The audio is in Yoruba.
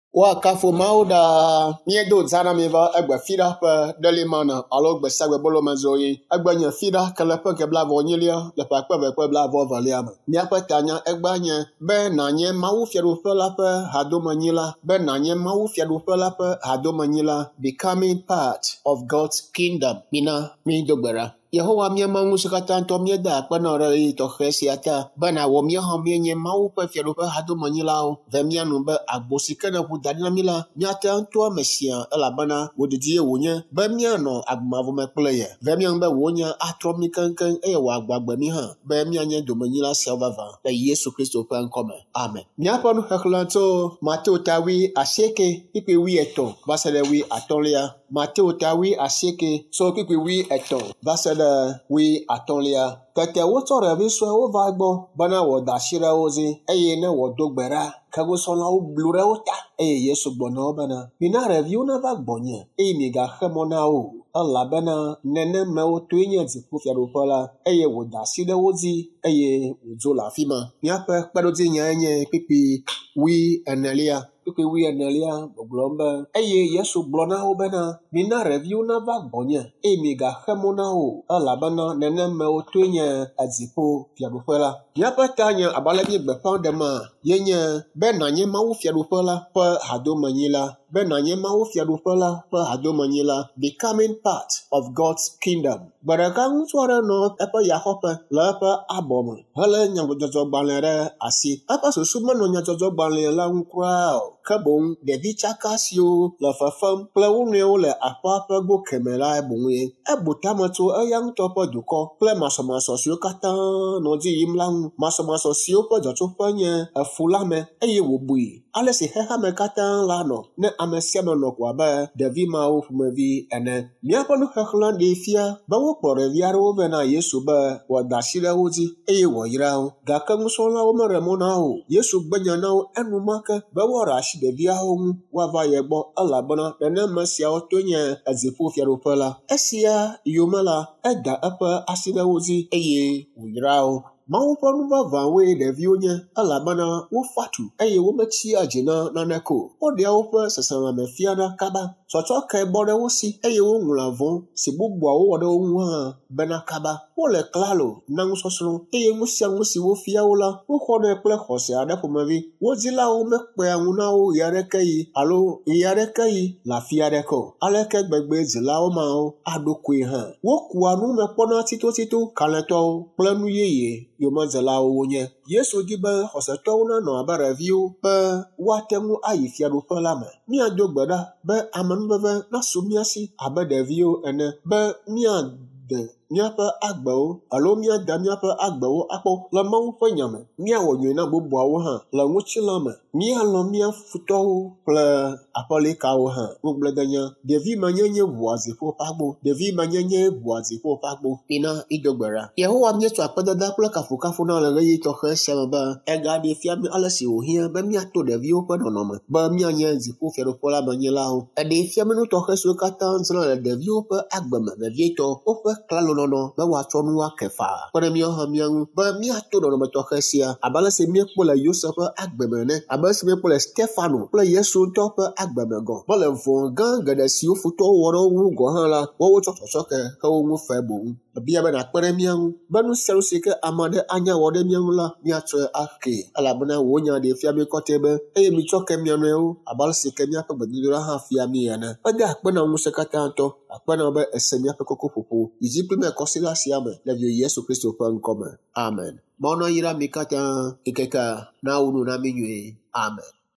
Wa kafo mau da miedo zana mi va egbe fida pe delimana alo gbe sagbe bolo mazoyi egbe nye fida kele pe ke bla vo nyilia le pa pe bla vo valia me mia pe tanya egbe nye be na nye mawu fiedu pe la pe hado manyila be na nye mawu fiedu pe la pe hado manyila becoming part of God's kingdom mina mi dogbera Yehowa mia mangu sekata nto mia da pa na ri to khesi ata bana wo mia ha mia nye mau pe fiedu pe hado manyilao ve mia nu be agbosi kana ku dadina mila mia ta nto mesia ela bana wo didie wo nye be mia no agmavo me pleye ve mia be wo nya atro mi kankan e wa agbagba mi ha be mia nye do manyila selvava be Yesu Kristo pe nkome amen mia pa nu heklanto Mateo tawi aseke ipe wi eto basele wi atolia Mateo tawi aseke so pipi wi eto basele wi atolia kete wo tore bi so wo va gbo bana wo dashira ozi eye na wo dogbera kago so na wo blure ota Yesu gbono bana bina review na va gbonye mi ga khemona o Allah bana nene me wo tunya zipu fia do pola wo dashira ozi wo zo la fima mi ape pado ti nyanye pipi wi enelia Pipi wi enelia glomba Yesu blona o bana mina review na va gbonye mi ga khemona o Allah bana nene me wo tunya azipo fia do pola ya patanya abala bi gbe pa de ma yenye be na nye mawu fia do pola pa hado manyila be na nye mawu fia do pola pa hado manyila becoming part of God's kingdom baraka nsore no epa ya hope la pa abom hala nyango jojo gbalere asi apa so suma no nya jojo gbalere la nkra kabon de bi chakasio la fafam plawune o le apa pa go kemela ebunwe ebutamato ayang topo duko ple masomaso sio kata no ji imlang masomaso sio po jojo panye afulame wo bui ale se heha me kata la no ne amesia no kwa ba devi ma o fumevi ene miapo no hehlan de fia ba wo pore viaro vena Yesu ba wa dashira ozi wo yirao ga kan so la o meremo na o Yesu gbanya na o enu maka ba wo rashi de via ho wa va yegbo alabona ene masia o tonya azifu fiaro pala esia yomala eda apa asira ozi wo yirao Mawu ponu va vanwe de vionya alabana wo fatu wo mechi ajina na neko odia wo pe sesama me fiana kaba socho kai bode wo si wo ngulavon si bugbo wo wode wo ha bena kaba wo le klalo nang sosro musi wo fia wo la wo khone ple khose ada pomavi wo zila wo me pe anuna wo yare kai alo yare kai la fia de ko ale ke gbegbe zila wo ma o adokwe ha wo kuanu me pona tito kaleto planu yeye Yoma zala wonye Yesu diba hoseto na no abara view pe watemu ayifia do pelame mi adogbada be amanu bebe na sumiasi abade view ene be mi ade miapa agbawo alo mia da miapa agbawo apo la mawu fanyame mia wonye na bobo awo ha la wuchilame mia lo mia futo ple apole kawo ha gbledanya devi manyenye voazi fo pagbo devi manyenye voazi fo pagbo ina idogbara Yehowa mi to apadada ple kafu na le yi to khese ba ega de fia mi alasi ohia ba mia to devi o pedo no ba mia nye zipo fero pola manyela ho e de fia mi no to khese kata nzlo le devi o pe agbama le vieto o pe klalo no ba wa tonu wa kefa pere mi ha mi anu ba mi ato no to khesia abala se mi pola Yosef agbemene abala se mi pola Stefano pola Yesu to pe agbemego bola fon gan gada si o futo woro wu go han la wo to ke ka wo mu fe bo bia ba na pere mi anu ba nu sero se ke amade anya wode mi anu la mi ato ake ala bana wo nya de fia mi kotebe mi choke mi anu e abala se ke mi ape gbedura ha fia mi yana ba da pe na mu se kata to apana ba esemi ape kokopopo izipi me kosila siame la vio Yesu Kristo pa nkome amen Mono yira mikata ikeka na unu na minwe amen